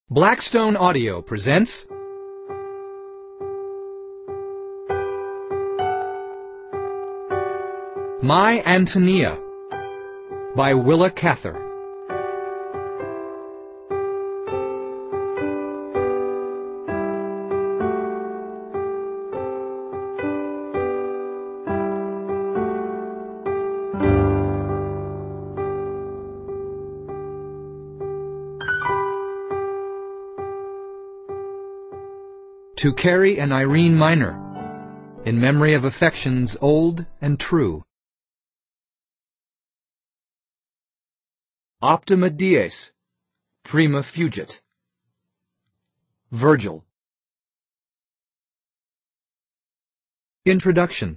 Blackstone Audio presents My Antonia by Willa Cather. To Carrie and Irene Miner, in memory of affections old and true. Optima dies, prima fugit. Virgil. Introduction.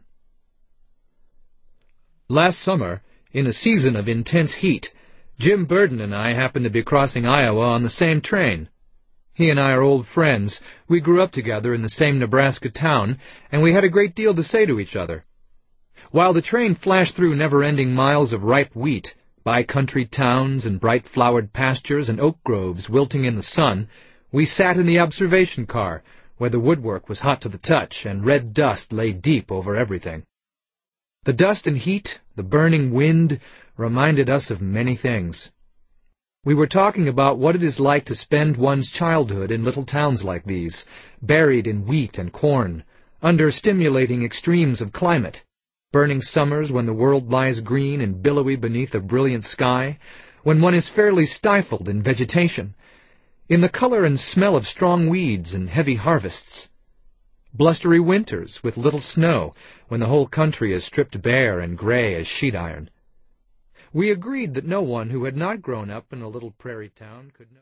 Last summer, in a season of intense heat, Jim Burden and I happened to be crossing Iowa on the same train. He and I are old friends. We grew up together in the same Nebraska town, and we had a great deal to say to each other. While the train flashed through never-ending miles of ripe wheat, by country towns and bright-flowered pastures and oak groves wilting in the sun, we sat in the observation car, where the woodwork was hot to the touch and red dust lay deep over everything. The dust and heat, the burning wind, reminded us of many things. We were talking about what it is like to spend one's childhood in little towns like these, buried in wheat and corn, under stimulating extremes of climate, burning summers when the world lies green and billowy beneath a brilliant sky, when one is fairly stifled in vegetation, in the color and smell of strong weeds and heavy harvests, blustery winters with little snow, when the whole country is stripped bare and gray as sheet iron. We agreed that no one who had not grown up in a little prairie town could know.